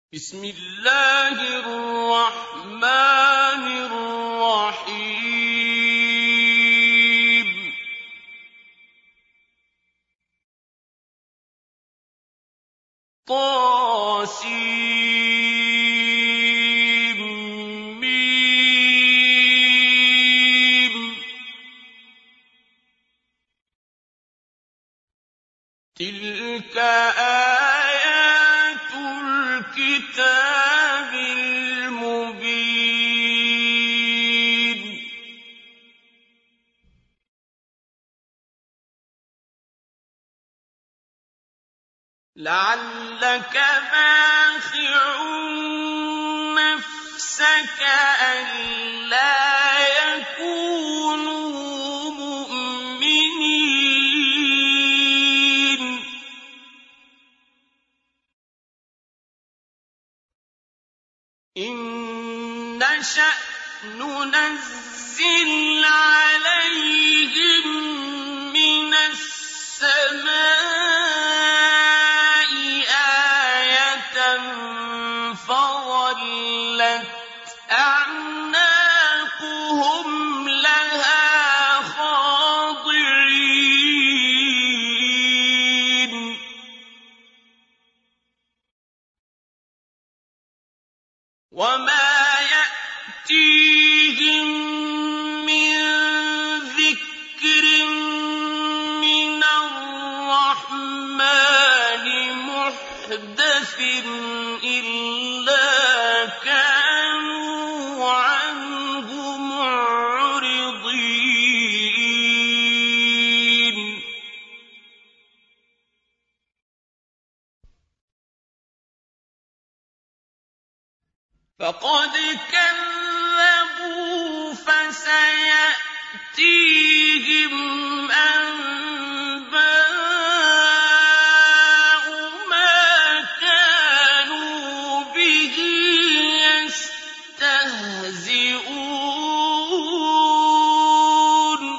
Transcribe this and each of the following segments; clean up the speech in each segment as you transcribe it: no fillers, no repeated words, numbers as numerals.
بسم الله الرحمن الرحيم طس تلك آيات الكتاب المبين لعلك باخع نفسك ألا يكونوا مؤمنين إن نشأ ننزل عليهم من السماء آية فظلت أعناقهم لها خاضعين وما يأتيهم من ذكر من الرحمن محدث إلا كانوا عنه معرضين فقد كذبوا فسيأتيهم أنباء ما كانوا به يستهزئون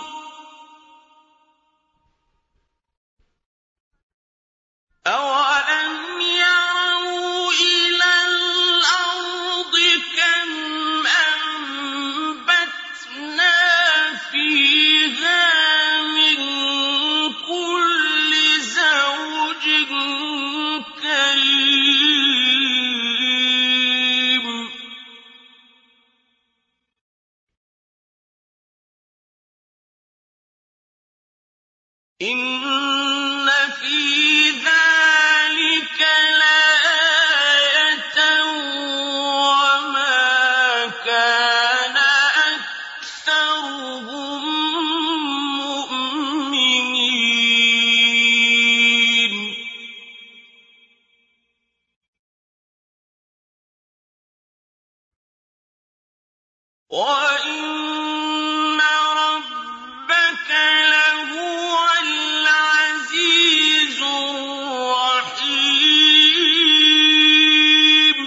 أولم يروا إلى الأرض كم أنبتنا فيها من كل زوج كريم إن في ذلك لآية وما كان أكثرهم مؤمنين وإن ربك لهو العزيز الرحيم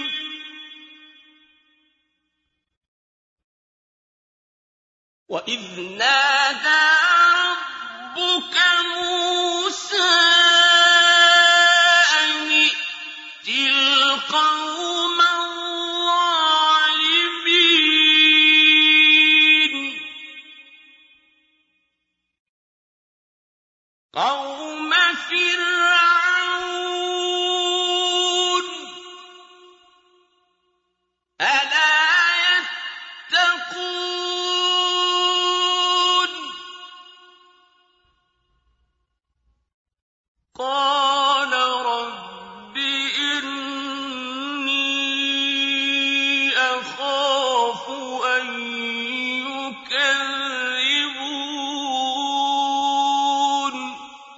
وإذ نادى ربك موسى أن ائت القوم الظالمين قوم فرعون ألا يتقون قال رب إني أخاف أن يكذبون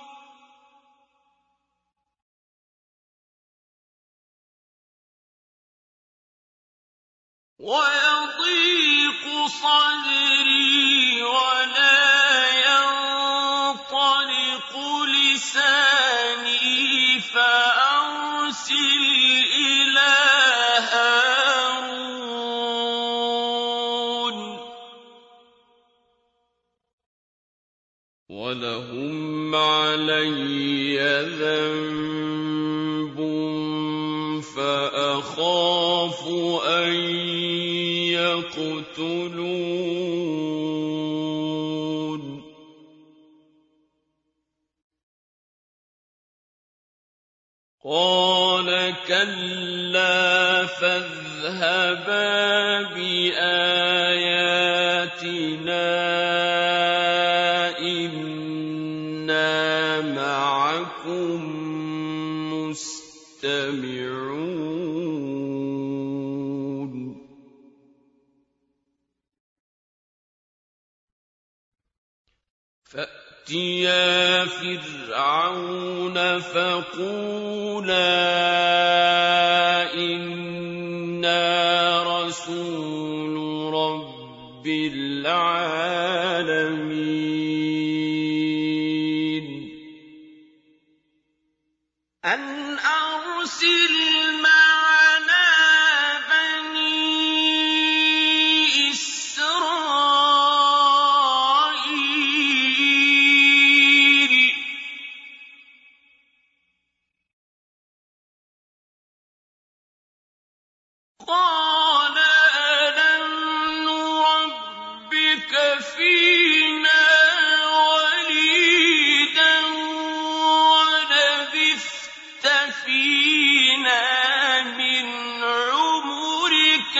ويضيق صدري ولا ينطلق لساني فأرسل إلى هارون ولهم علي ذنب فأخاف أَخَافُ أَن يَقْتُلُونِ قَالَ كَلَّا فَاذْهَبَا بِآيَاتِنَا إِنَّا مَعَكُم مُّسْتَمِعُونَ فَأْتِيَا فِرْعَوْنَ فَقُولَا إِنَّا رَسُولُ رَبِّ الْعَالَمِينَ أَنْ أَرْسِلْ مَعَنَا بَنِي إِسْرَائِيلَ قَالَ أَلَمْ نُرَبِّكَ فِينَا وَلِيدًا وَلَبِثْتَ فِينَا مِنْ عُمُرِكَ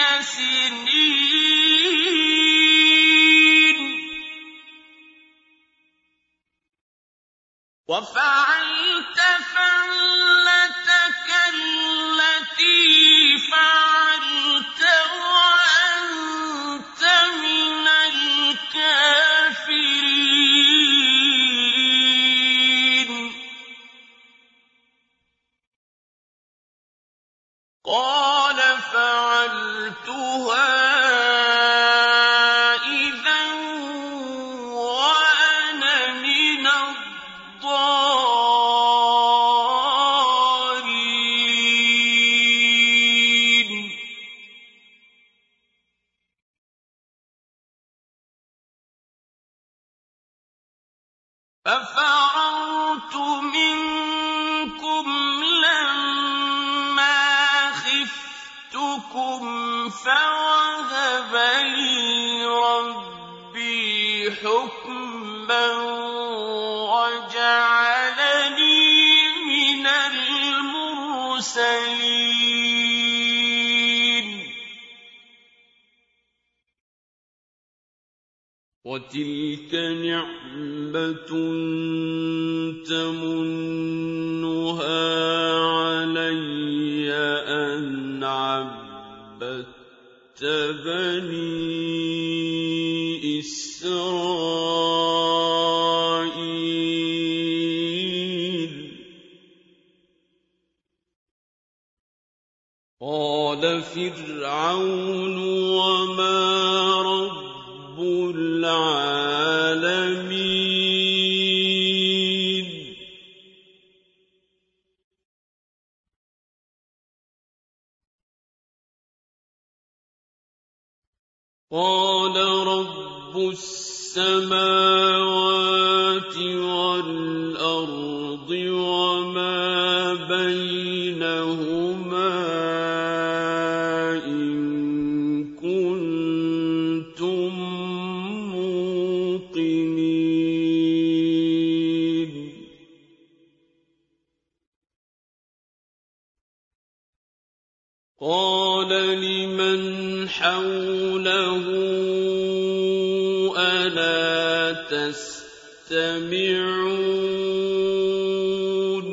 سِنِينَ وَفَعَلْتَ فَعْلَتَكَ الَّتِي فَعَلْتَ وَأَنتَ مِنَ الْكَافِرِينَ قَالَ فَعَلْتُهَا إِذًا وَأَنَا مِنَ الضَّالِّينَ فَفَرَرْتُ مِنكُمْ لَمَّا خِفْتُكُمْ فَوَهَبَ لِي رَبِّي حُكْمًا وَجَعَلَنِي مِنَ الْمُرْسَلِينَ وَتِلْكَ نِعْمَةٌ تَمُنُّهَا عَلَيَّ أَنْ عَبَّدتَّ بَنِي إِسْرَائِيلَ قَالَ فِرْعَوْنُ وَمَا رَبُّ الْعَالَمِينَ قَالَ رَبُّ السَّمَاوَاتِ وَالْأَرْضِ وَمَا بَيْنَهُمَا إِن كُنتُم مُّوقِنِينَ قَالَ لِمَنْ حَوْلَهُ أَلَا تَسْتَمِعُونَ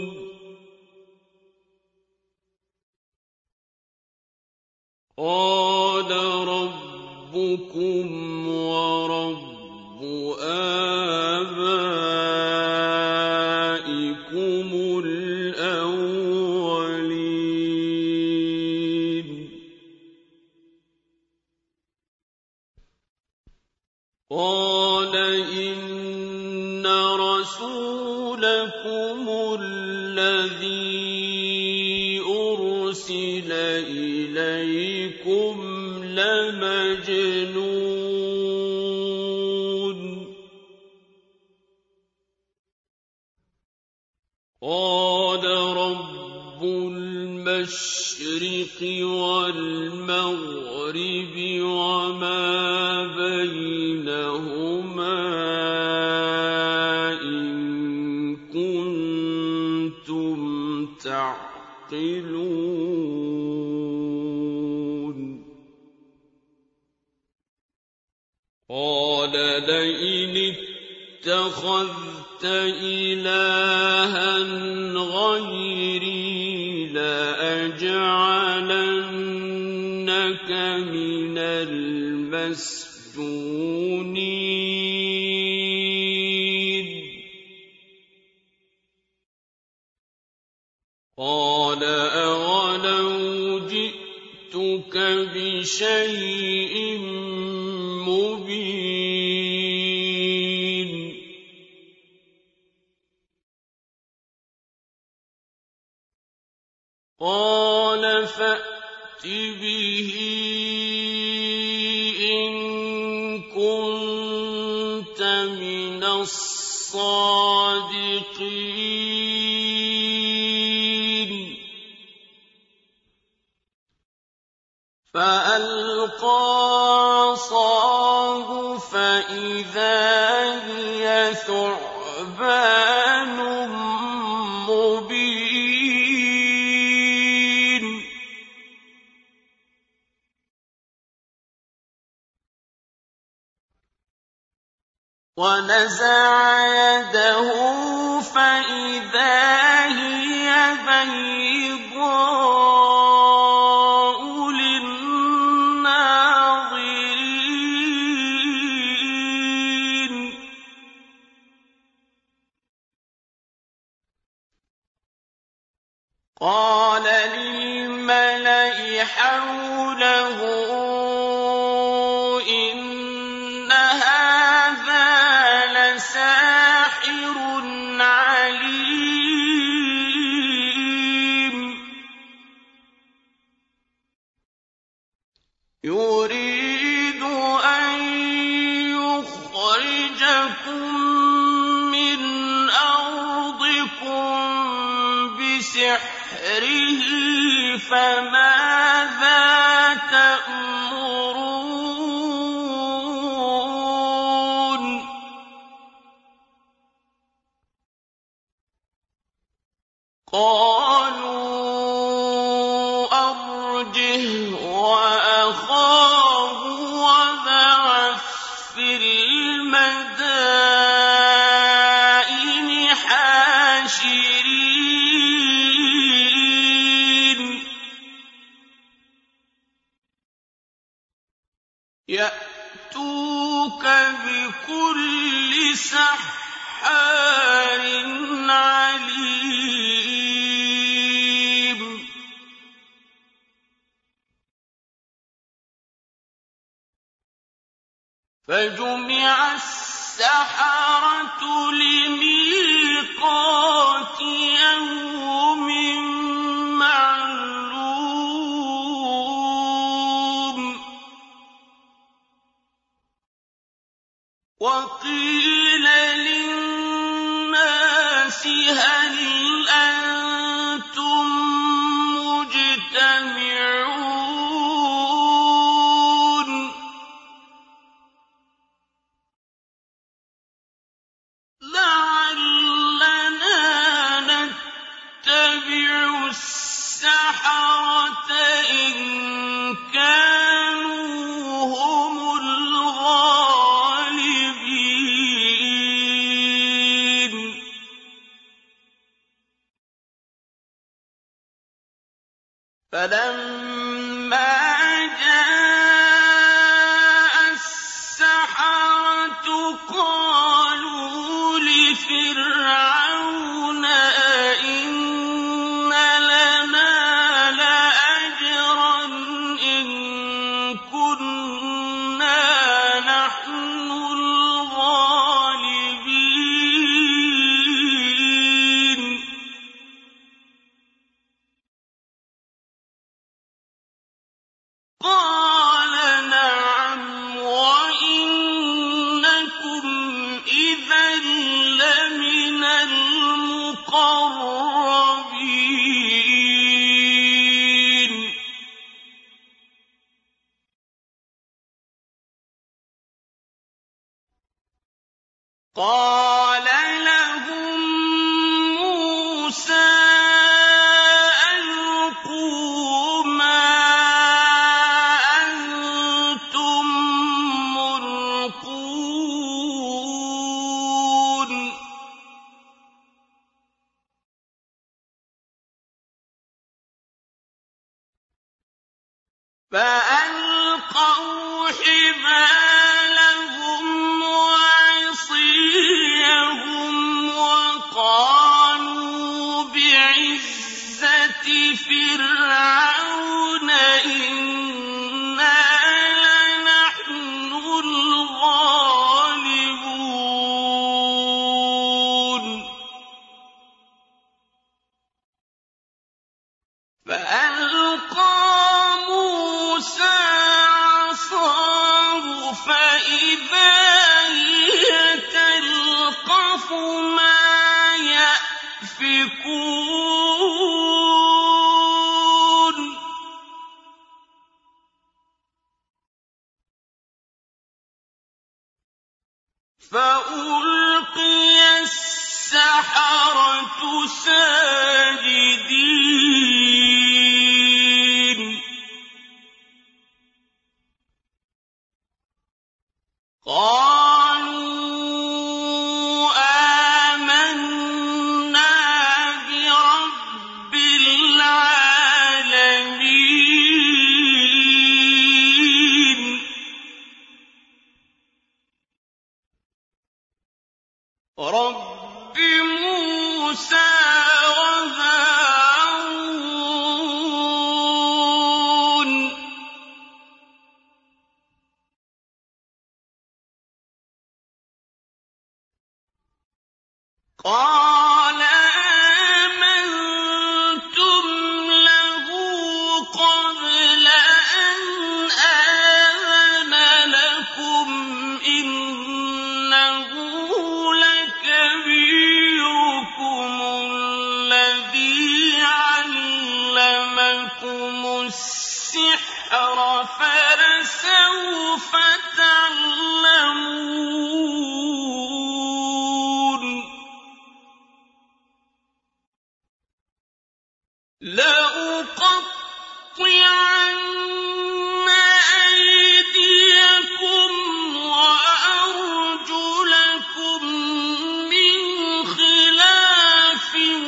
قَالَ رَبُّكُمْ وَرَبُّ آبَائِكُمُ الْأَوَّلِينَ قَالَ إِنَّ رَسُولَكُمُ الَّذِي أُرْسِلَ إِلَيْكُمْ لَمَجْنُونٌ قَالَ رَبُّ الْمَشْرِقِ الْمَشْرِقِ وَالْمَغْرِبِ وَمَا بَيْنَهُمَا إِن كُنتُمْ تَعْقِلُونَ قَالَ لَئِنِ اتَّخَذْتَ إِلَٰهًا غَيْرِي لَأَجْعَلَنَّكَ مِنَ الْمَسْجُونِينَ قَالَ أَوَلَوْ جِئْتُكَ بِشَيْءٍ مُّبِينٍ قَالَ فَأْتِ بِهِ إِن كُنتَ مِنَ الصَّادِقِينَ فَأَلْقَىٰ عَصَاهُ فَإِذَا هِيَ ثُعْبَانٌ مُّبِينٌ وَنَزَعَ يَدَهُ فَإِذَا هِيَ بَيْضَاءُ لِلنَّاظِرِينَ قَالَ لِلْمَلَإِ حَوْلَهُ إِنَّ هَٰذَا لَسَاحِرٌ عَلِيمٌ يُرِيدُ أَن يُخْرِجَكُم مِّنْ أَرْضِكُم بِسِحْرِهِ فَمَاذَا تَأْمُرُونَ قَالُوا أَرْجِهْ وَأَخَاهُ وَابْعَثْ فِي الْمَدَائِنِ حَاشِرِينَ يَأْتُوكَ بِكُلِّ سَحَّارٍ عَلِيمٍ فَجُمِعَ السَّحَرَةُ لِمِيقَاتِ يَوْمٍ مَّعْلُومٍ وَقِيلَ لِلنَّاسِ هَلْ أَنتُم مُّجْتَمِعُونَ لَعَلَّنَا نَتَّبِعُ السَّحَرَةَ إِن كَانُوا هُمُ الْغَالِبِينَ فَلَمَّا جَاءَ السَّحَرَةُ قَالُوا لِفِرْعَوْنَ أَئِنَّ لَنَا لَأَجْرًا إِن كُنَّا نَحْنُ الْغَالِبِينَ قَالَ نَعَمْ وَإِنَّكُمْ إِذًا لَّمِنَ الْمُقَرَّبِينَ قَالَ لَهُم مُّوسَىٰ أَلْقُوا مَا أَنتُم مُّلْقُونَ فَأَلْقَوْا حِبَالَهُمْ وَعِصِيَّهُمْ وَقَالُوا بِعِزَّةِ فِرْعَوْنَ إِنَّا لَنَحْنُ الْغَالِبُونَ فَأَلْقَىٰ مُوسَىٰ عَصَاهُ فَإِذَا هِيَ تَلْقَفُ مَا يَأْفِكُونَ فَأُلْقِيَ السَّحَرَةُ سَاجِدِينَ قَالُوا آمَنَّا بِرَبِّ الْعَالَمِينَ رَبِّ مُوسَىٰ وَهَارُونَ قَالَ آمَنتُمْ لَهُ قَبْلَ أَنْ آذَنَ لَكُمْ إِنَّهُ لَكَبِيرُكُمُ الَّذِي عَلَّمَكُمُ السِّحْرَ فَلَسَوْفَ تَعْلَمُونَ لَأُقَطِّعَنَّ أَيْدِيَكُمْ وَأَرْجُلَكُم مِّنْ خِلَافٍ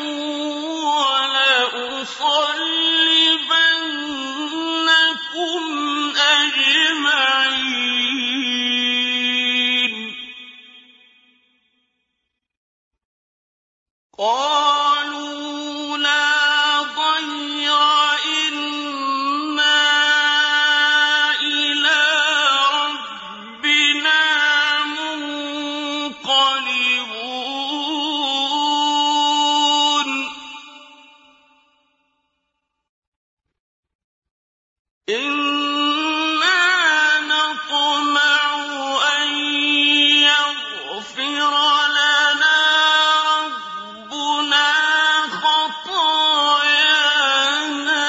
وَلَأُصَلِّبَنَّكُمْ أَجْمَعِينَ قَالُوا لَا ضَيْرَ إِنَّا إِلَىٰ رَبِّنَا مُنقَلِبُونَ إِنَّا نَطْمَعُ أَن يَغْفِرَ لَنَا رَبُّنَا خَطَايَانَا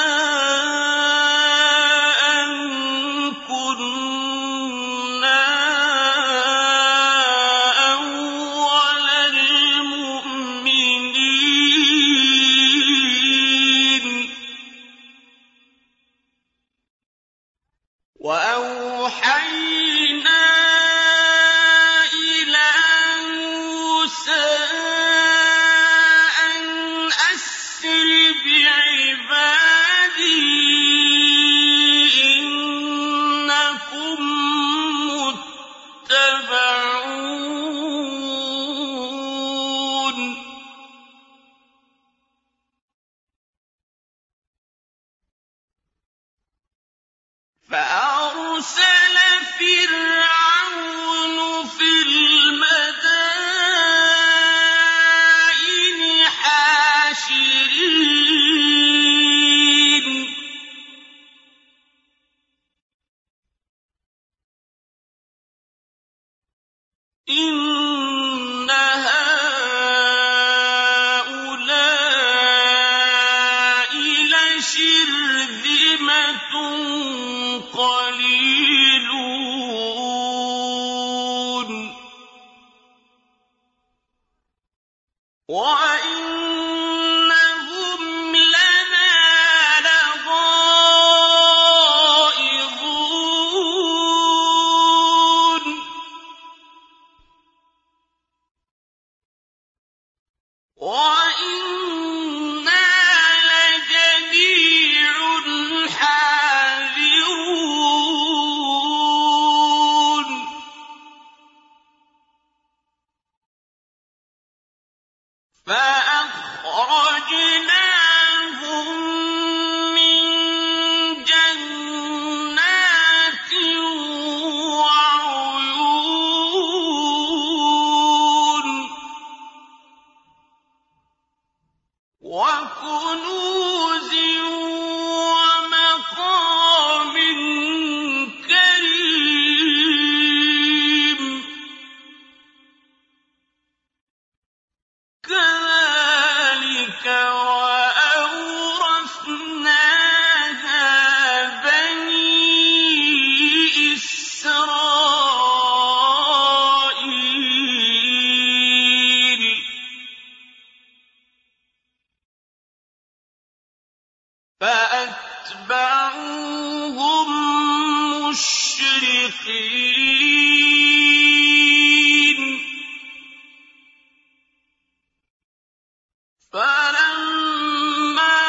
أَن كُنَّا أَوَّلَ الْمُؤْمِنِينَ وَأَوْحَيْنَا إِلَىٰ مُوسَىٰ أَنْ أَسْرِ بِعِبَادِي إِنَّكُم مُّتَّبَعُونَ فَأَرْسَلَ فِرْعَوْنُ فِي الْمَدَائِنِ حَاشِرِينَ إِنَّ هَٰؤُلَاءِ لَشِرْذِمَةٌ قَلِيلُونَ حِينٍ فَلَمَّا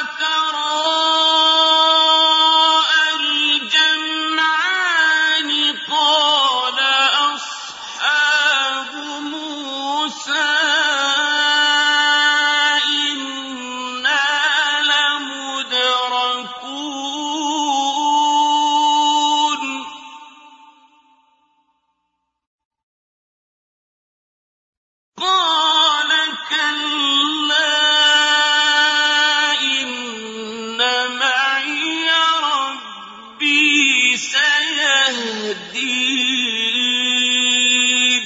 تَرَاءَى الْجَمْعَانِ قَالَ أَصْحَابُ مُوسَىٰ إِنَّا لَمُدْرَكُونَ قَالَ كَلَّا إِنَّ مَعِيَ رَبِّي سَيَهْدِينِ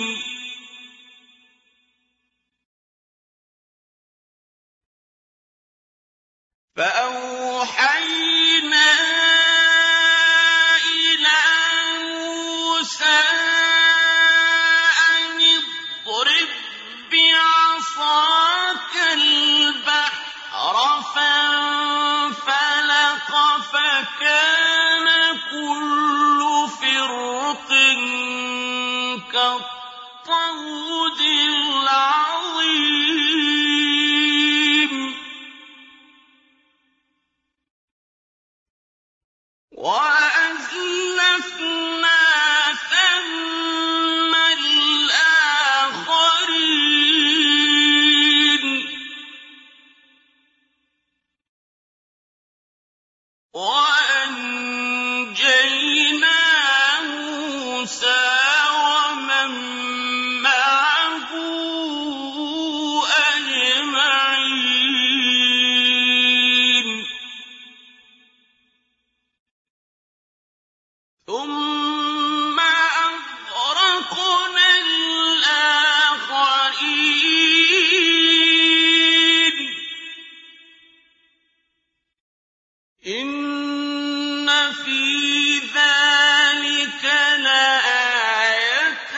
فَأَوْحَيْنَا إِلَىٰ مُوسَىٰ أَنِ اضْرِب بِّعَصَاكَ الْبَحْرَ فَانفَلَقَ فَكَانَ كُلُّ فِرْقٍ كَالطَّوْدِ الْعَظِيمِ وَأَزْلَفْنَا ثَمَّ الْآخَرِينَ وَأَنجَيْنَا مُوسَىٰ وَمَن مَّعَهُ أَجْمَعِينَ ثُمَّ أَغْرَقْنَا الْآخَرِينَ إِنَّ فِي ذَٰلِكَ لَآيَةً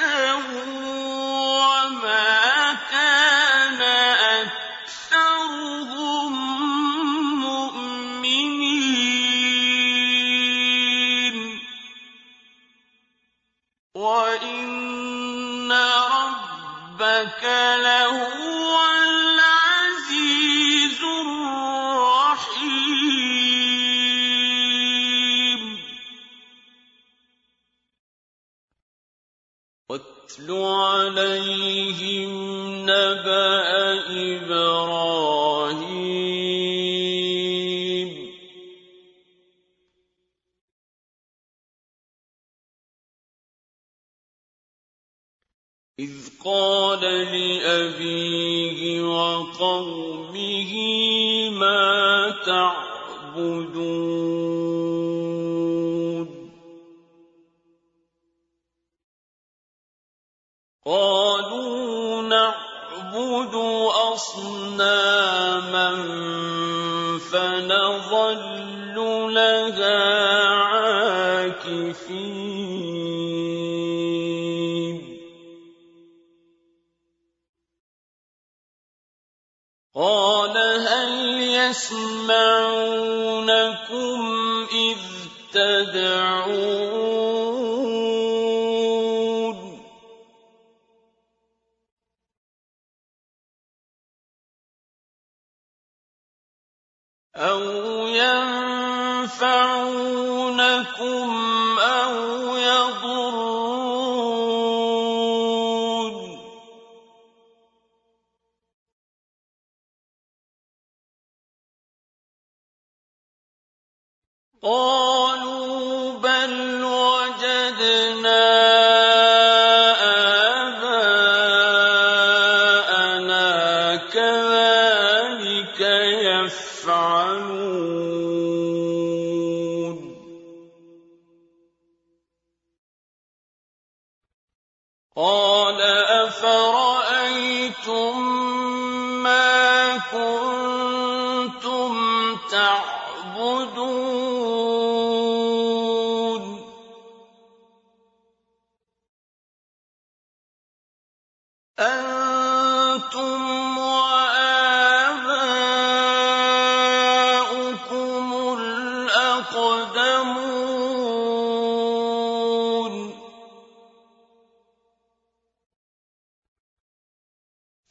وَمَا كَانَ أَكْثَرُهُم مُّؤْمِنِينَ وَإِنَّ رَبَّكَ لَهُوَ الْعَزِيزُ الرَّحِيمُ وَاتْلُ عَلَيْهِمْ نَبَأَ إِبْرَاهِيمَ إِذْ قَالَ لِأَبِيهِ وَقَوْمِهِ مَا تَعْبُدُونَ قَالُوا نَعْبُدُ أَصْنَامًا فَنَظَلُّ لَهَا عَاكِفِينَ قَالَ هَلْ يَسْمَعُونَكُمْ إِذْ تَدْعُونَ أَوْ يَنفَعُونَكُمْ أَوْ يَضُرُّونَ قَالُوا بَلْ وَجَدْنَا آبَاءَنَا كَذَٰلِكَ يَفْعَلُونَ قَالَ أَفَرَأَيْتُم مَّا كُنتُمْ تَعْبُدُونَ أَنتُمْ وَآبَاؤُكُمُ الْأَقْدَمُونَ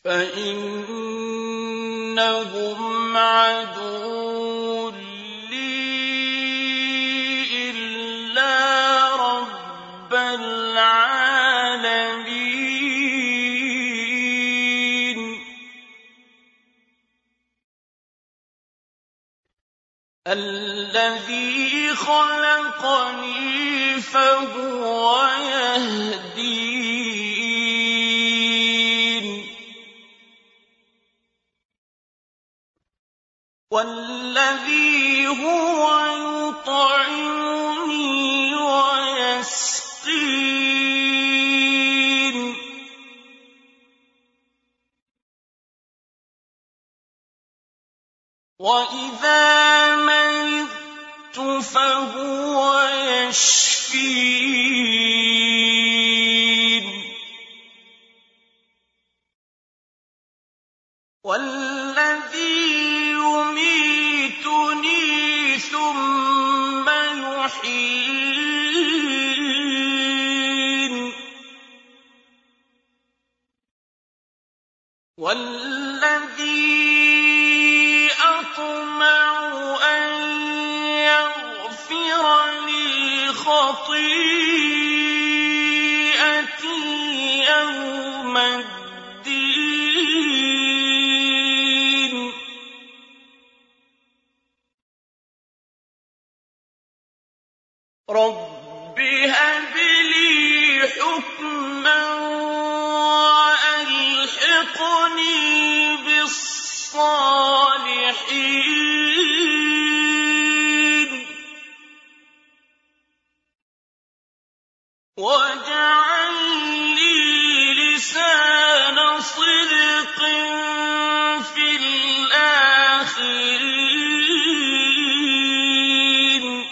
فإنهم عدو لي إلا رب العالمين الذي خلقني فهو يهدين والذي هو يطعمني ويسقين وإذا مرضت فهو يشفين والذي يميتني ثم يحيين والذي أطمع أن يغفر لي خطيئتي يوم الدين رب هب لي حكما وألحقني بالصالحين واجعل لي لسان صدق في الآخرين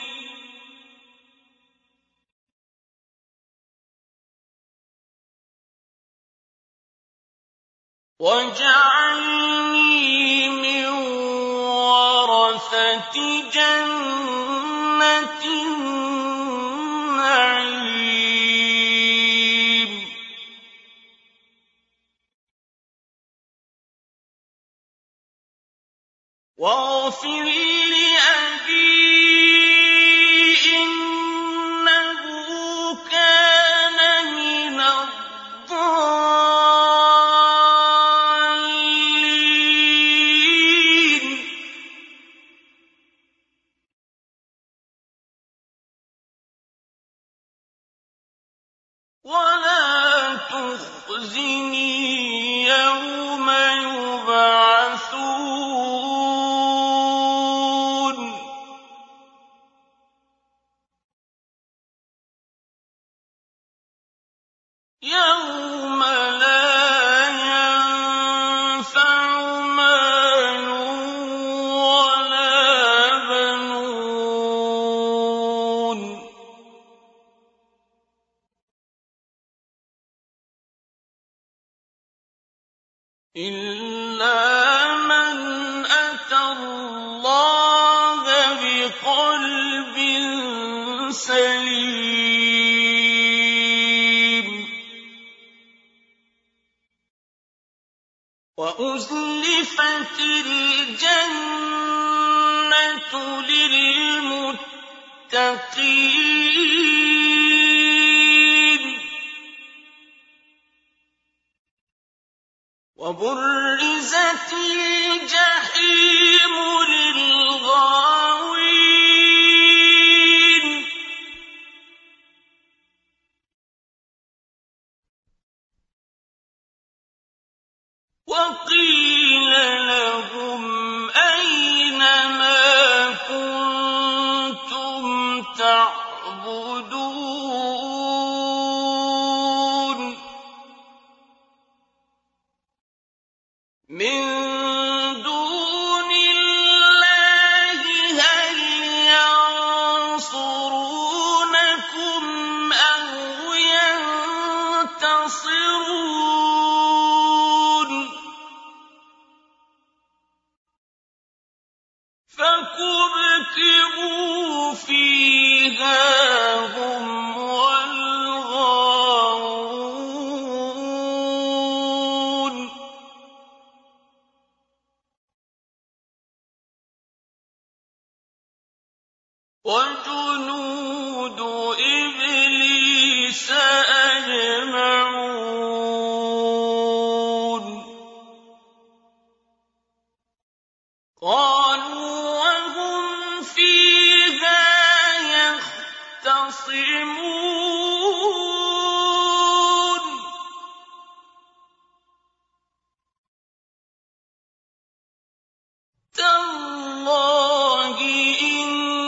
واجعلني من ورثة جنة النعيم واغفر لأبي إنه كان من الضالين ولا تخزني يوم يبعثون يوم لا ينفع مال ولا بنون إلا من أتى الله بقلب سليم وأزلفت الجنة للمتقين وبرزت الجحيم للغاوين وقيل لهم أين ما كنتم تعبدون من دون الله هل ينصرونكم أو ينتصرون فكبكبوا فيها هم والغاوون يَخْتَصِمُونَ تَاللَّهِ إِن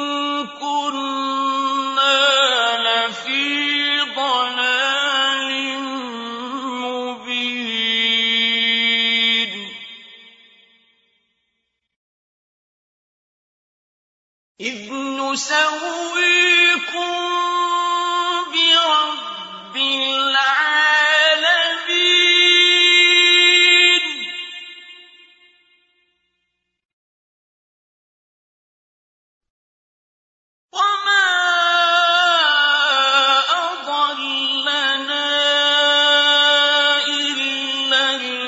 كُنَّا لَفِي ضَلَالٍ مُّبِينٍ إِذْ نُسَوِّيكُم بِرَبِّ الْعَالَمِينَ وَمَا أَضَلَّنَا إِلَّا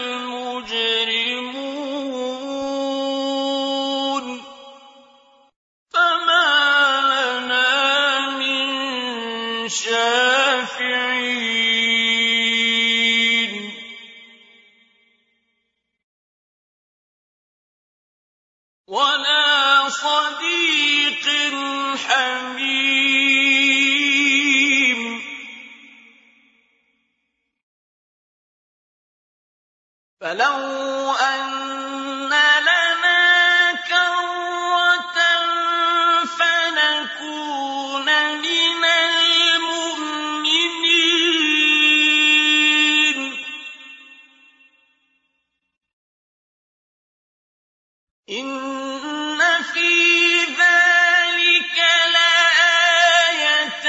الْمُجْرِمُونَ فَمَا لَنَا مِن شَافِعِينَ وَلَا صَدِيقٍ حَمِيمٍ فَلَوْ أَنَّ لَنَا كَرَّةً فَنَكُونَ مِنَ الْمُؤْمِنِينَ إِنَّ فِي ذَٰلِكَ لَآيَةً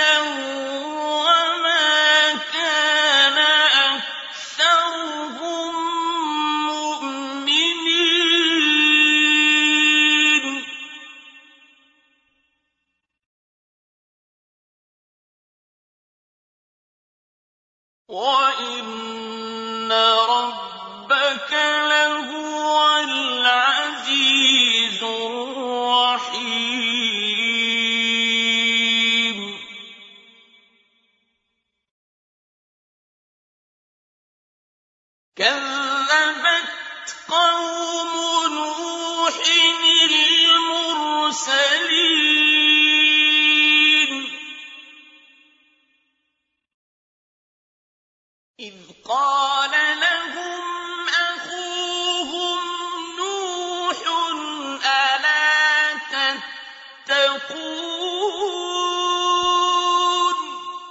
وَمَا كَانَ أَكْثَرُهُم مُّؤْمِنِينَ وَإِنَّ رَبَّكَ لَهُوَ الْعَزِيزُ الرَّحِيمُ كَذَّبَتْ قَوْمُ نُوحٍ الْمُرْسَلِينَ إِذْ قَالَ لَهُمْ أَخُوهُمْ نُوحٌ أَلَا تَتَّقُونَ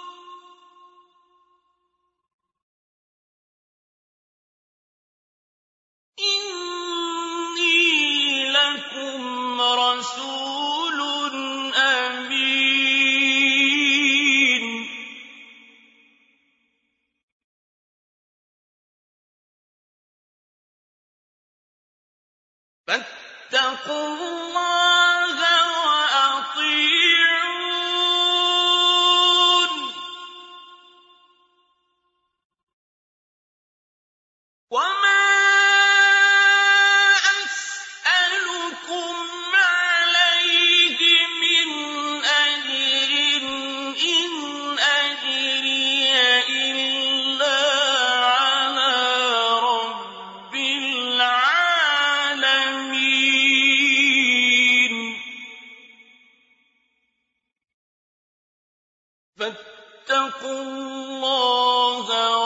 إِنِّي لَكُمْ رَسُولٌ أَمِينٌ فَاتَّقُوا اللَّهَ وَأَطِيعُونِ وَمَا أَسْأَلُكُمْ عَلَيْهِ مِنْ أَجْرٍ إِنْ أَجْرِيَ إِلَّا عَلَىٰ رَبِّ الْعَالَمِينَ فَاتَّقُوا اللَّهَ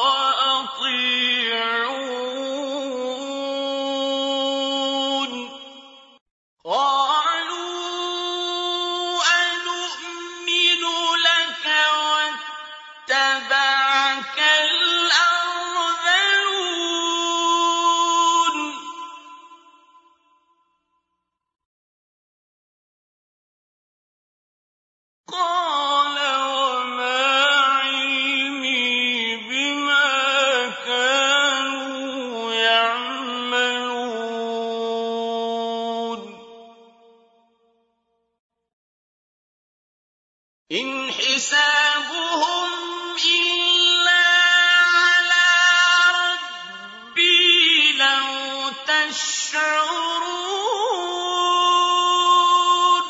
وَأَطِيعُونِ قَالُوا أَنُؤْمِنُ لَكَ وَاتَّبَعَكَ الْأَرْذَلُونَ قَالَ وَمَا عِلْمِي بِمَا كَانُوا يَعْمَلُونَ إِنْ حِسَابُهُمْ إِلَّا عَلَىٰ رَبِّي لَوْ تَشْعُرُونَ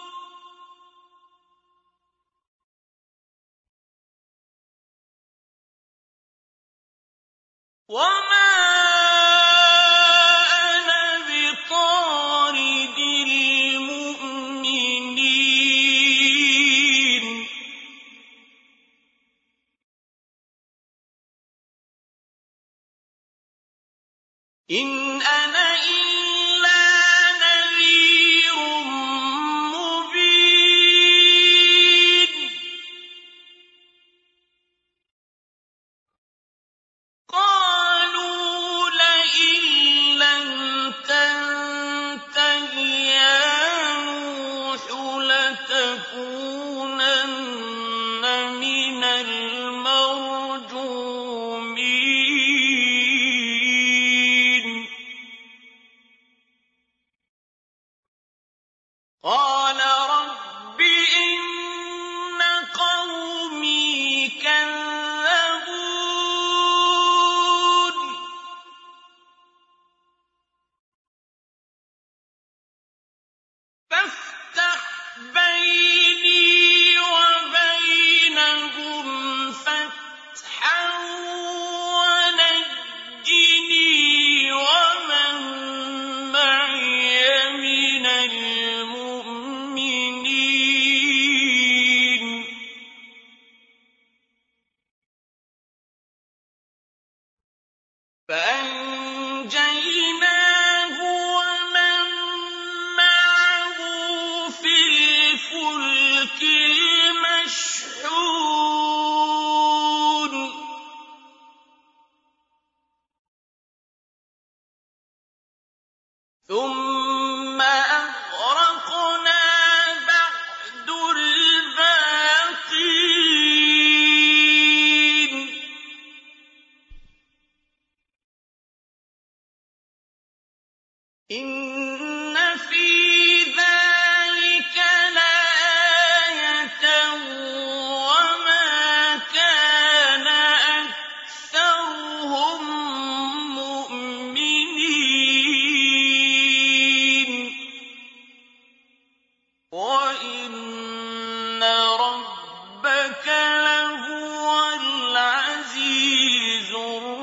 وَمَا أَنَا بِطَارِدِ الْمُؤْمِنِينَ إِنْ أَنَا إِلَّا نَذِيرٌ مُّبِينٌ قَالُوا لَئِن لَّمْ تَنتَهِ يَا نُوحُ لَتَكُونَنَّ مِنَ الْمَرْجُومِينَ قَالَ رَبِّ إِنَّ قَوْمِي كَذَّبُونِ فَافْتَحْ بَيْنِي وَبَيْنَهُمْ فَتْحًا وَنَجِّنِي وَمَن مَّعِيَ مِنَ الْمُؤْمِنِينَ فَأَنجَيْنَاهُ وَمَن مَّعَهُ فِي الْفُلْكِ الْمَشْحُونِ ثُمَّ أَغْرَقْنَا بَعْدُ الْبَاقِينَ إِنَّ فِي ذَٰلِكَ لَآيَةً وَمَا كَانَ أَكْثَرُهُم مُّؤْمِنِينَ وَإِنَّ رَبَّكَ لَهُوَ الْعَزِيزُ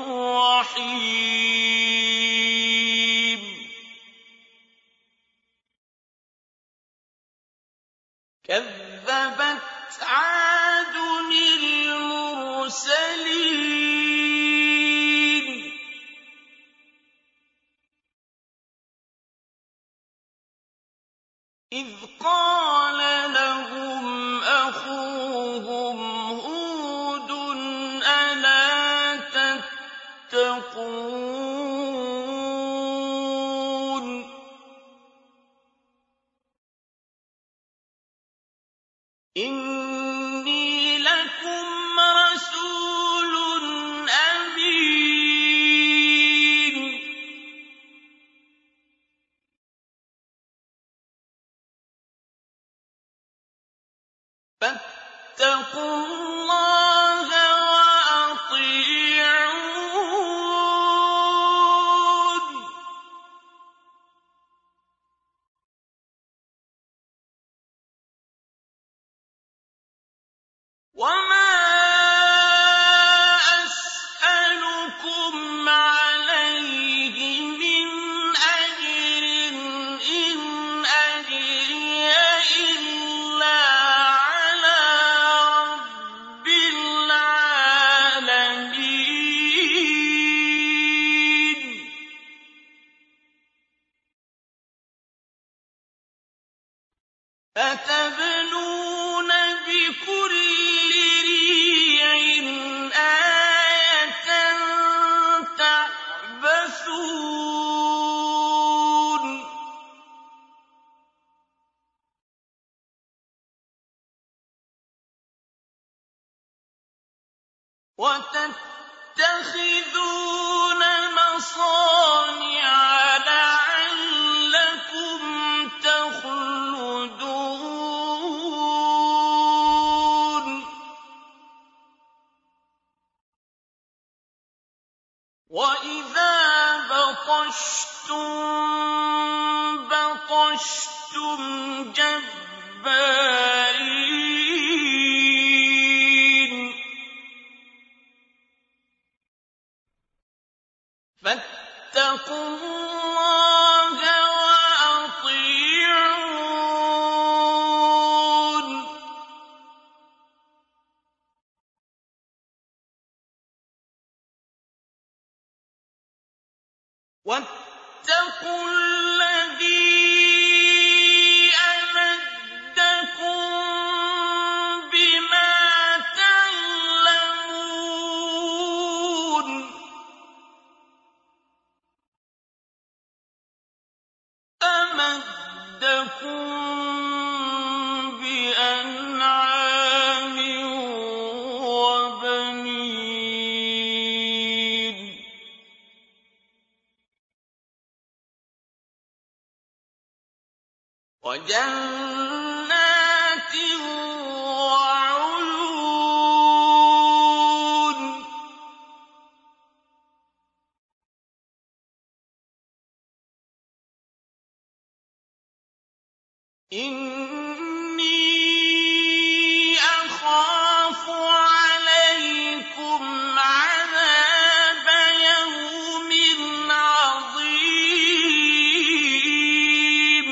الرَّحِيمُ كَذَّبَتْ عَادٌ الْمُرْسَلِينَ إِذْ قَالَ لَهُمْ أَخُوهُمْ هُودٌ أَلَا تَتَّقُونَ إِنِّي لَكُمْ رَسُولٌ أَمِينٌ فَاتَّقُوا اللَّهَ وَأَطِيعُونِ وَمَا أَسْأَلُكُمْ عَلَيْهِ مِنْ أَجْرٍ إِنْ أَجْرِيَ إِلَّا عَلَىٰ رَبِّ الْعَالَمِينَ أَتَبْنُونَ بِكُلِّ رِيعٍ آيَةً تَعْبَثُونَ وَتَتَّخِذُونَ مَصَانِعَ لَعَلَّكُمْ تَخْلُدُونَ وَإِذَا بَطَشْتُم بَطَشْتُمْ جَبَّارِينَ فَاتَّقُوا اللَّهَ وَأَطِيعُونِ واتقوا الذي أمدكم بما تعلمون أمدكم بأنعام وبنين وجنات وعيون إني أخاف عليكم عذاب يوم عظيم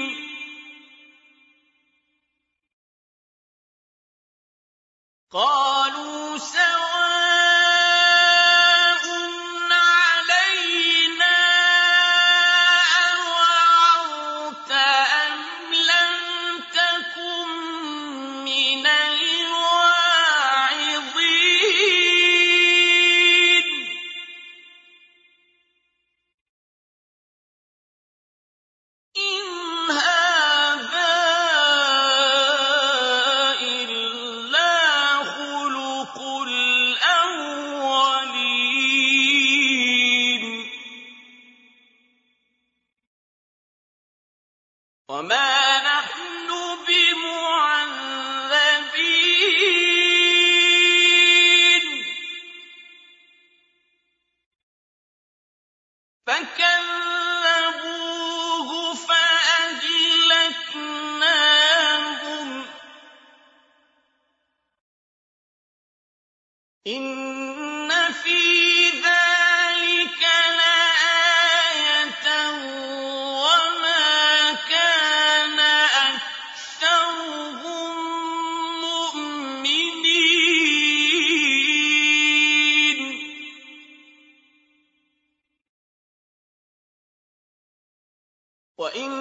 قالوا سواء علينا أوعظت أم لم تكن من الواعظين إن هذا إلا خلق الأولين وما نحن بمعذبين فكذبوه فأهلكناهم إن في ذلك لآية وما كان أكثرهم مؤمنين وإن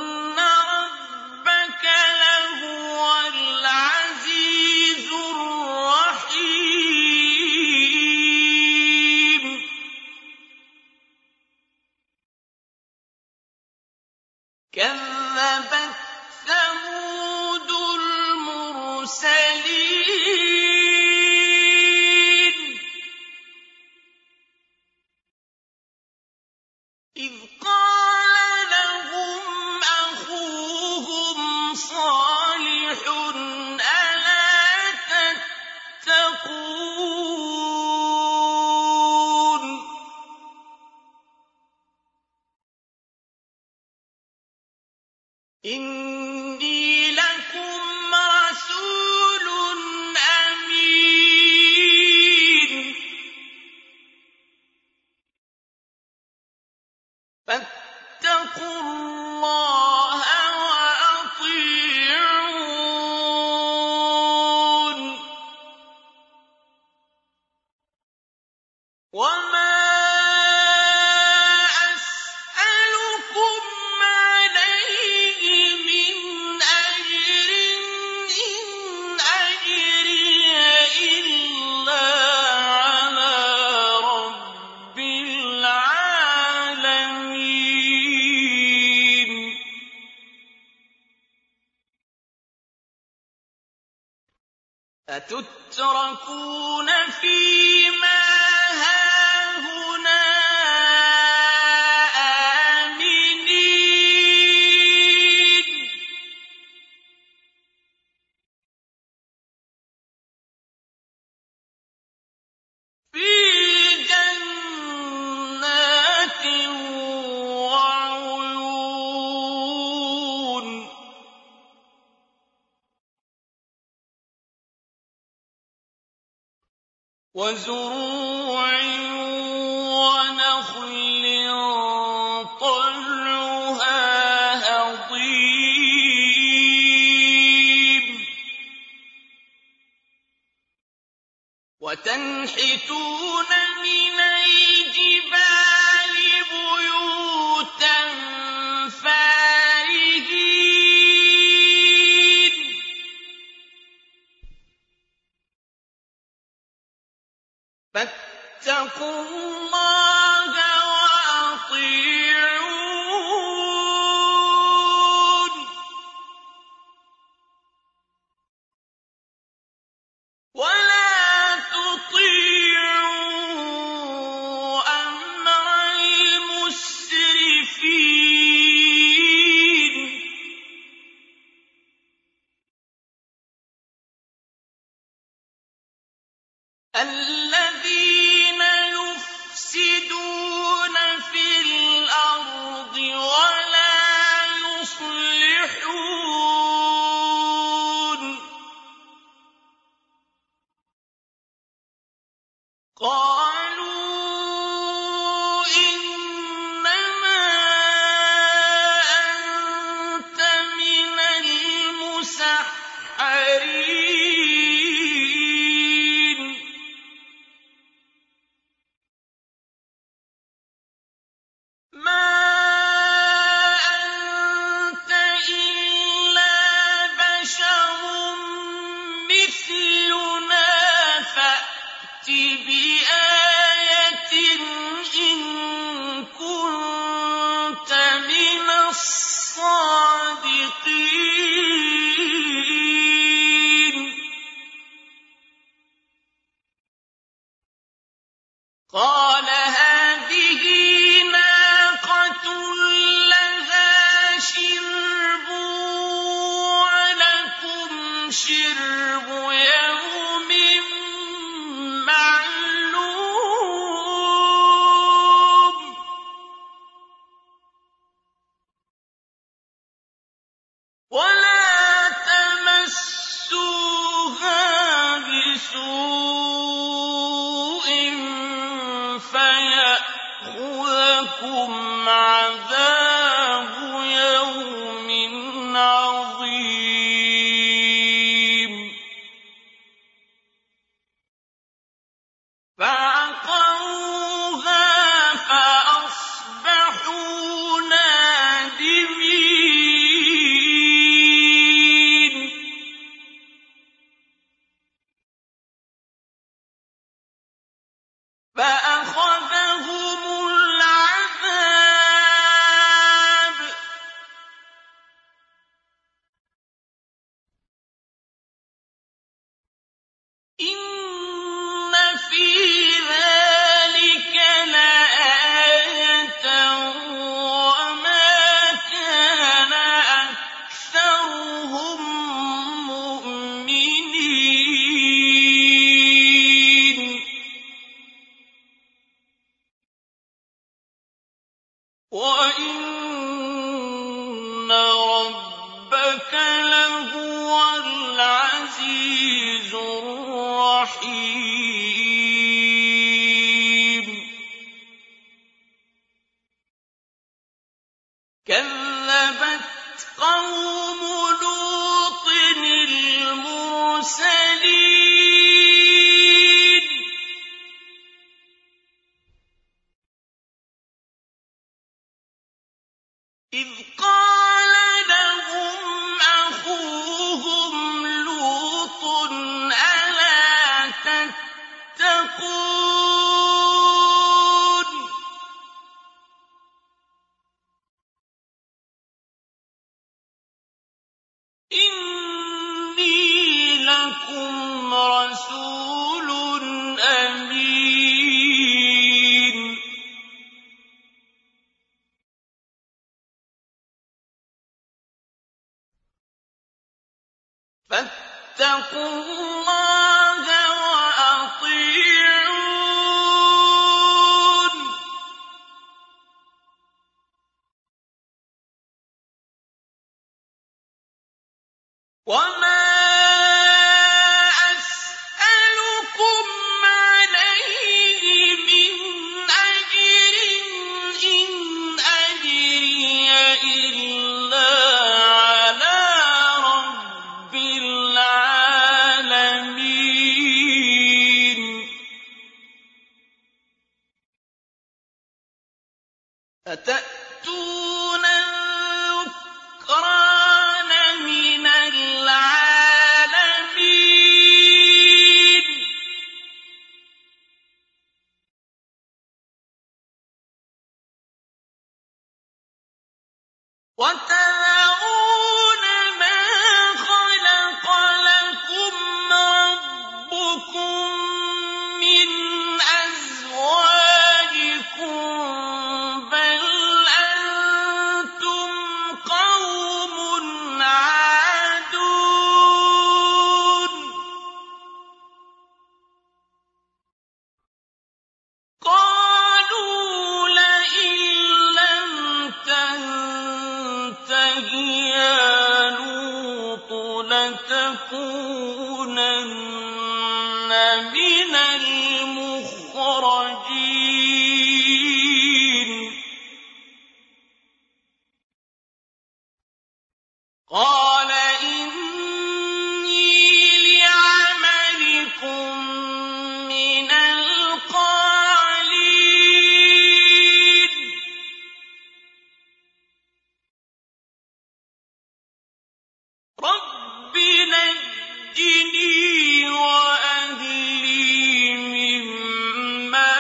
ربك لهو العزيز الرحيم كذبت ثمود المرسلين إذ قال لهم أخوهم صالح ألا تتقون إني لكم رسول أمين فاتقوا الله وأطيعون وما أسألكم عليه من أجر إن أجري إلا على رب العالمين أتتركون فيما هاهنا آمنين في جنات وعيون وزروع ونخل طلعها هضيم وتنحتون من الجبال بيوتا فاتقوا اللَّهَ وَأَطِيعُونِ وَلَا تُطِيعُوا أَمْرَ الْمُسْرِفِينَ الَّذِينَ يُفْسِدُونَ فِي الْأَرْضِ وَلَا يُصْلِحُونَ قَالُوا إِنَّمَا أَنتَ مِنَ الْمُسَحَّرِينَ مَا أَنتَ إِلَّا بَشَرٌ مِّثْلُنَا فَأْتِ بِآيَةٍ إِن كُنتَ مِنَ الصَّادِقِينَ قَالَ هَٰذِهِ نَاقَةٌ لَّهَا شِرْبٌ وَلَكُمْ شِرْبُ يَوْمٍ مَّعْلُومٍ وَلَا تَمَسُّوهَا بِسُوءٍ فَيَأْخُذَكُمْ عَذَابُ يَوْمٍ عَظِيمٍ فَعَقَرُوهَا فَأَصْبَحُوا نَادِمِينَ فَأَخَذَهُمُ الْعَذَابُ إِنَّ فِي ذَٰلِكَ لَآيَةً وَمَا كَانَ أَكْثَرُهُم مُّؤْمِنِينَ وَإِنَّ رَبَّكَ لَهُوَ الْعَزِيزُ الرَّحِيمُ كَذَّبَتْ قَوْمُ لُوطٍ الْمُرْسَلِينَ إِذْ قَالَ لَهُمْ أَخُوهُمْ لُوطٌ أَلَا تَتَّقُونَ إِنِّي لَكُمْ رَسُولٌ أَمِينٌ فَاتَّقُوا اللَّهَ وَأَطِيعُونِ وَمَا أَسْأَلُكُمْ عَلَيْهِ مِنْ أَجْرٍ إِنْ أَجْرِيَ إِلَّا عَلَىٰ رَبِّ الْعَالَمِينَ أَتَأْتُونَ الذُّكْرَانَ مِنَ الْعَالَمِينَ لَتَكُونَنَّ مِنَ الْمُخْرَجِينَ قَالَ إِنِّي لِعَمَلِكُم مِّنَ الْقَالِينَ رَبِّ نَجِّنِي وَأَهْلِي مِمَّا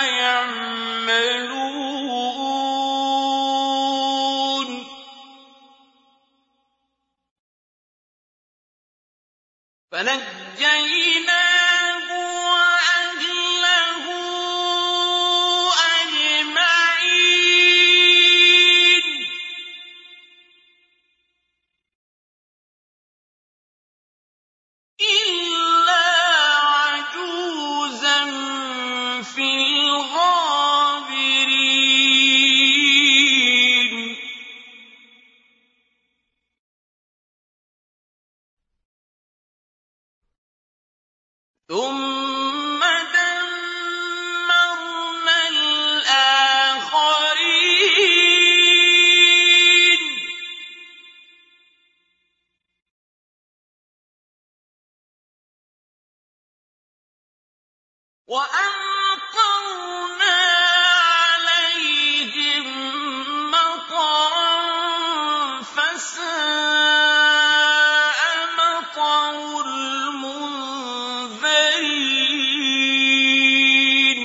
يَعْمَلُونَ فَنَجَّيْنَاهُ وَأَهْلَهُ أَجْمَعِينَ إِلَّا عَجُوزًا فِي الْغَابِرِينَ ثُمَّ دَمَّرْنَا الْآخَرِينَ وَأَمْطَرْنَا عَلَيْهِم مَّطَرًا ۖ فَسَاءَ مَطَرُ الْمُنذَرِينَ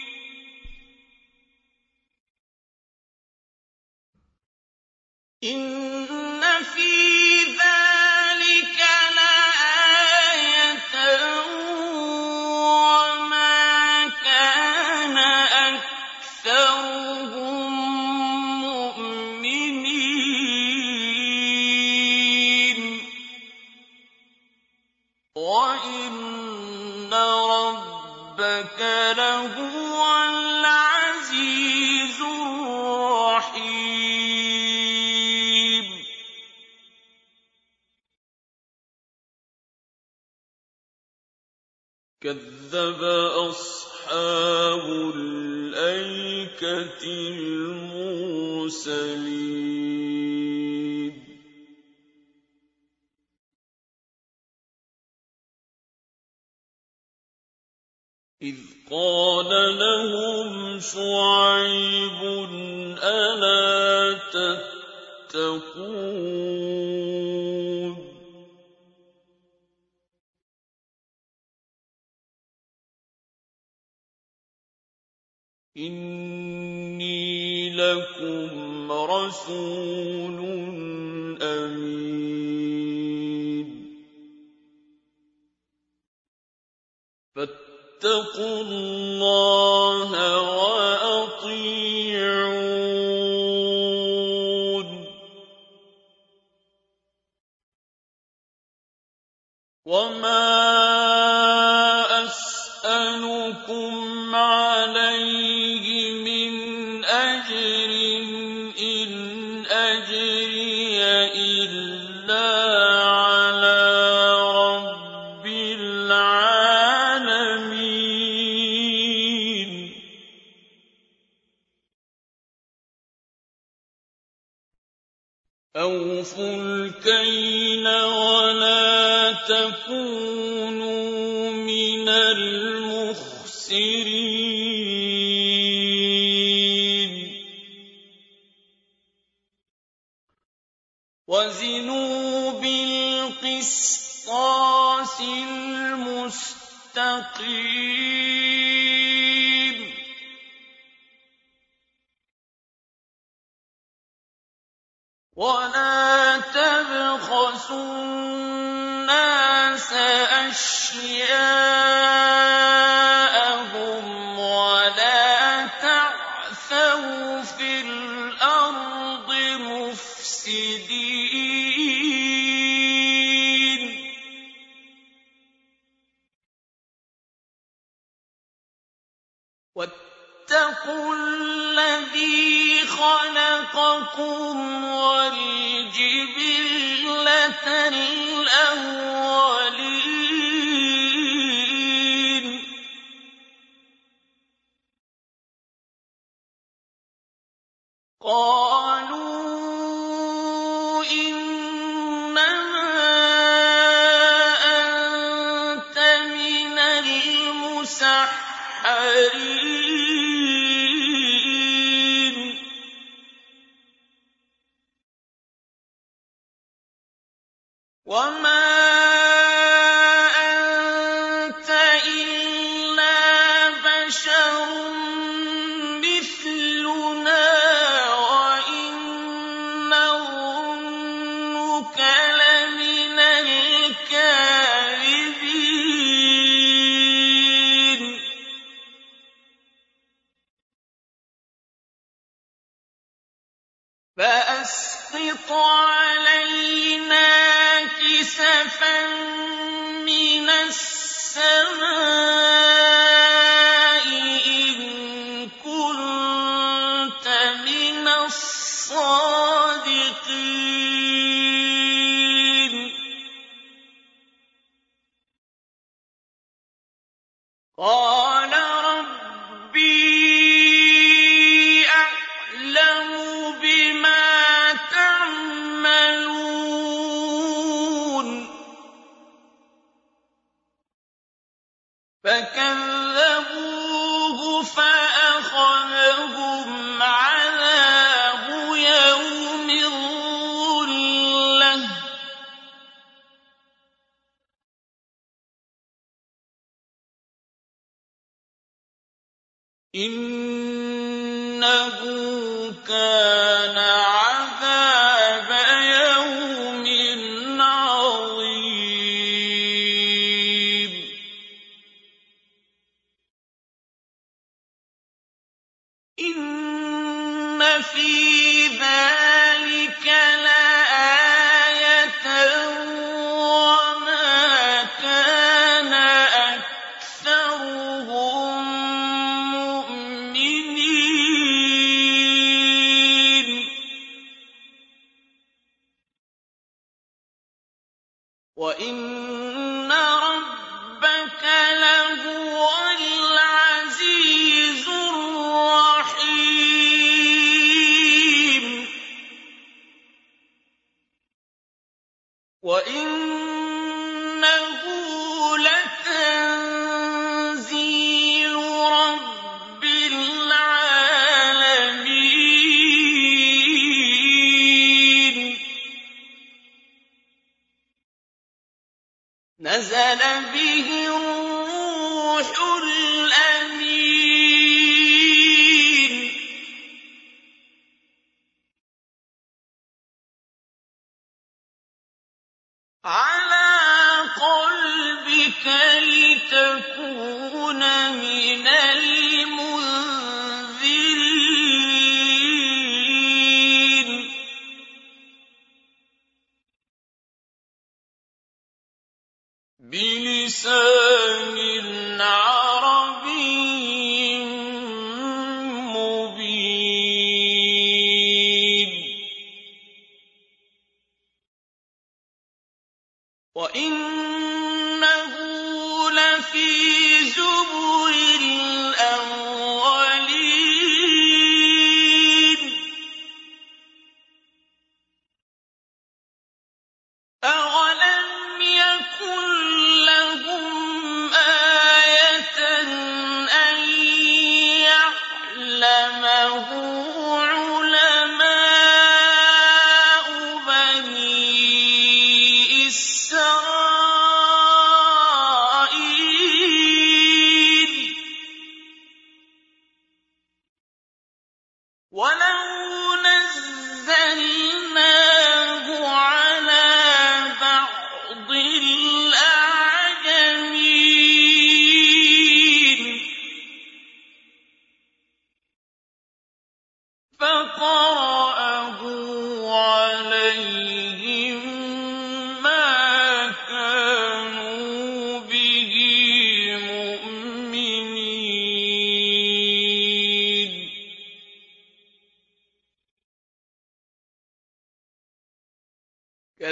إِنَّ فِي ذَٰلِكَ لَآيَةً وَمَا كَانَ أَكْثَرُهُم مُّؤْمِنِينَ وَإِنَّ رَبَّكَ لَهُوَ الْعَزِيزُ الرَّحِيمُ كَذَّبَ أَصْحَابُ الْأَيْكَةِ الْمُرْسَلِينَ إِذْ قَالَ لَهُمْ شُعَيْبٌ أَلَا تَتَّقُونَ إِنِّي لَكُمْ رَسُولٌ أَمِينٌ فَاتَّقُوا اللَّهَ وَأَطِيعُونِ وَمَا أَسْأَلُكُمْ عَلَيْهِ مِنْ أَجْرٍ ۖ إِنْ أَجْرِيَ إِلَّا عَلَىٰ رَبِّ الْعَالَمِينَ أَوْفُوا الْكَيْلَ وَلَا تَكُونُوا مِنَ الْمُخْسِرِينَ وَزِنُوا بِالْقِسْطَاسِ الْمُسْتَقِيمِ وَلَا تَبْخَسُوا النَّاسَ أَشْيَاءَهُمْ وَلَا تَعْثَوْا فِي الْأَرْضِ مُفْسِدِينَ واتقوا الذي خلقكم والجبلة الأولين قالوا إنما أنت من المسحرين وما أنت إلا بشر مثلنا وإن نظنك لمن الكاذبين فأسقط علينا كسفا من السماء إن كنت من الصادقين قال ربي أعلم بما تعملون فكذبوه فأخذهم عذاب يوم الظلة إنه كان عذاب يوم عظيم إن في ذلك لآية وما كان أكثرهم مؤمنين وإن ربك لهو العزيز الرحيم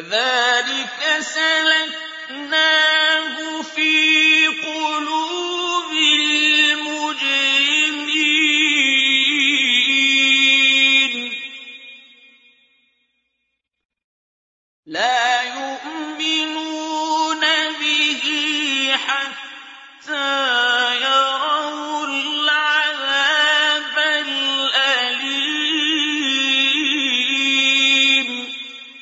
كَذَٰلِكَ سَلَكْنَاهُ فِي قُلُوبِ الْمُجْرِمِينَ لَا يُؤْمِنُونَ بِهِ حَتَّىٰ يَرَوُا الْعَذَابَ الْأَلِيمَ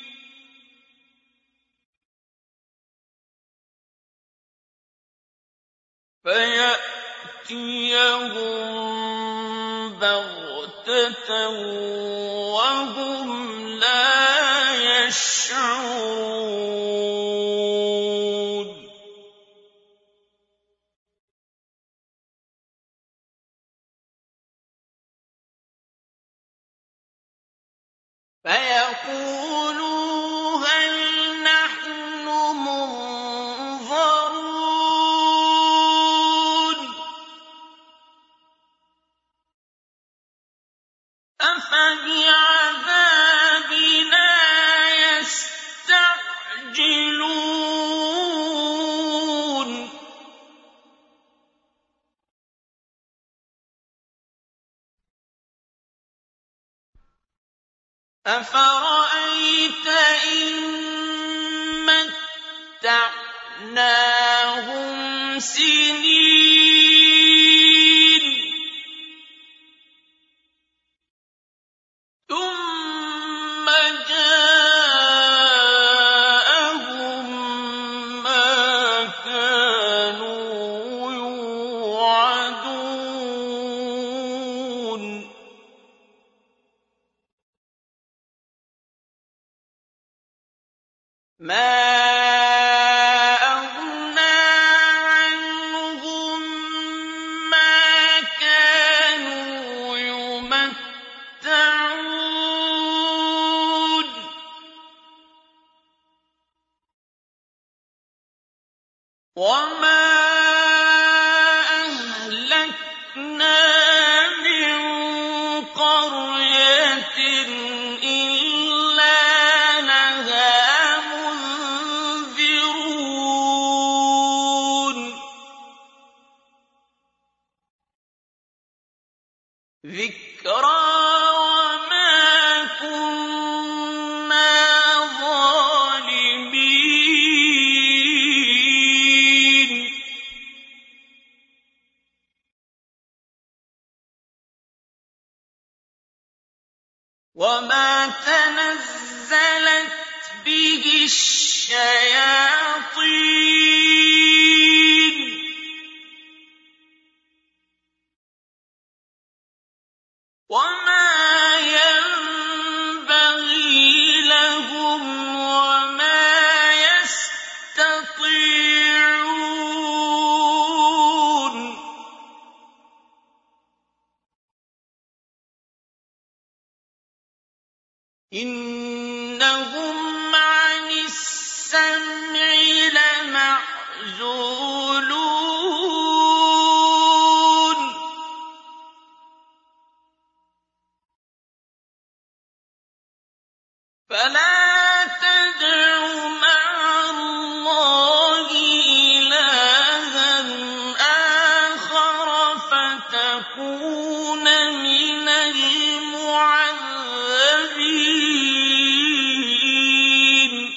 فَيَأْتِيَهُم بَغْتَةً وَهُمْ لَا يَشْعُرُونَ فَيَقُولُوا هَلْ نَحْنُ مُنظَرُونَ أَفَبِعَذَابِنَا يَسْتَعْجِلُونَ أَفَرَأَيْتَ إِن مَّتَّعْنَاهُمْ سِنِينَ ثُمَّ جَاءَهُم مَّا كَانُوا يُوعَدُونَ مَا أَغْنَىٰ عَنْهُم مَّا كَانُوا يُمَتَّعُونَ وَمَا أَهْلَكْنَا مِن قَرْيَةٍ إِلَّا لَهَا مُنذِرُونَ ذِكْرَىٰ وَمَا كُنَّا ظَالِمِينَ وَمَا تَنَزَّلَتْ بِهِ الشَّيَاطِينُ وَمَا يَنبَغِي لَهُمْ وَمَا يَسْتَطِيعُونَ إِنَّهُمْ عَنِ السَّمْعِ لَمَعْزُولُونَ فَلَا تَدْعُ مَعَ اللَّهِ إِلَٰهًا آخَرَ فَتَكُونَ مِنَ الْمُعَذَّبِينَ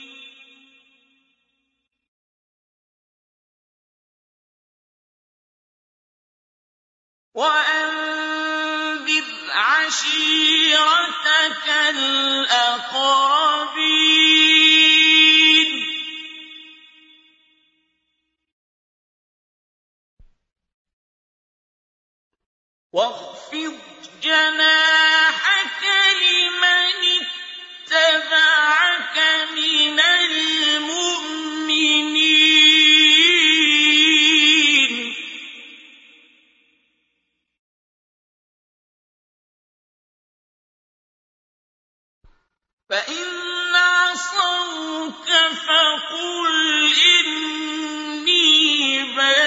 وَأَنذِرْ عَشِيرَتَكَ الْأَقْرَبِينَ وَاخْفِضْ جَنَاحَكَ لِمَنِ اتَّبَعَكَ مِنَ الْمُؤْمِنِينَ فَإِنْ عَصَوْكَ فَقُلْ إِنِّي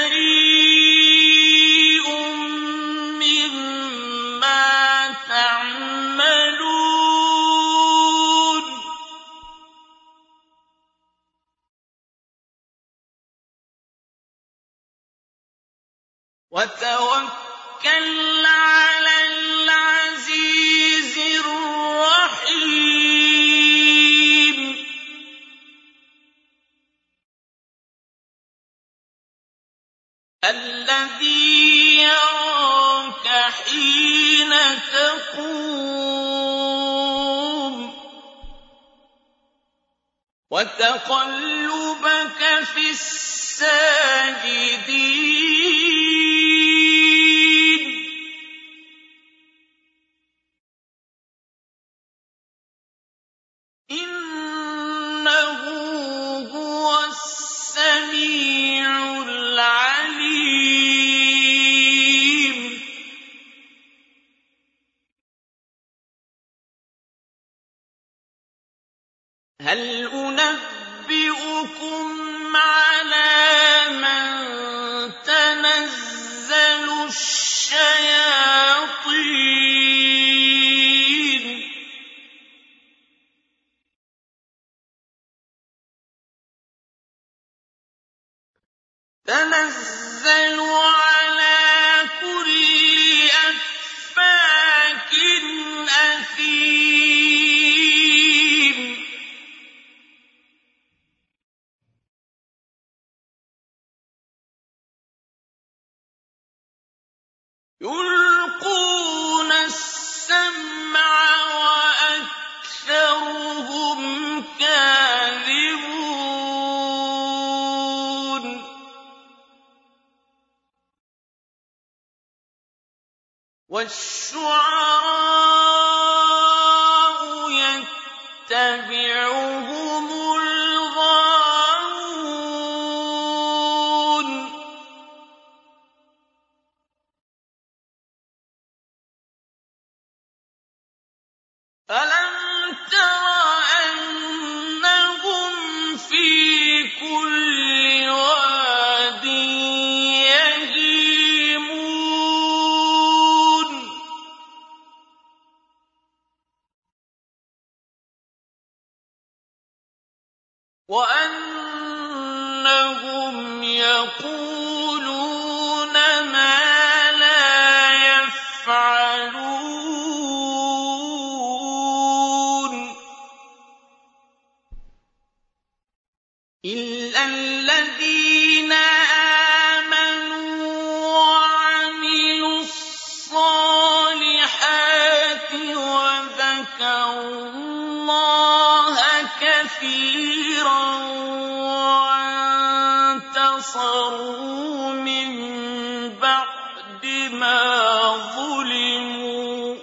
بَرِيءٌ مِّمَّا تَعْمَلُونَ وتوكل على العزيز الرحيم الذي يراك حين تقوم وتقلبك في الساجدين إنه هو السميع العليم هل أنبئكم على من تنزل الشياطين تنزل على كل أفاك أثيم يلقون السمع وأكثرهم كاذبون والشعراء يتبعهم الغاوون ألم تر أنهم في كل واد يهيمون وأنهم يقولون ما لا يفعلون إلا الذين آمنوا وعملوا الصالحات وذكروا الله كثيرا وانتصروا من بعد ما ظلموا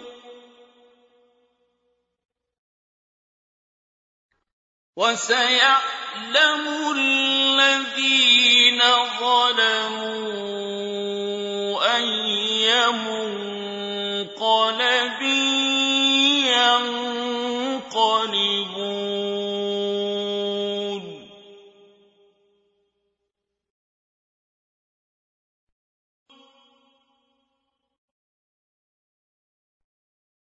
وسيعلم الذين ظلموا أي منقلب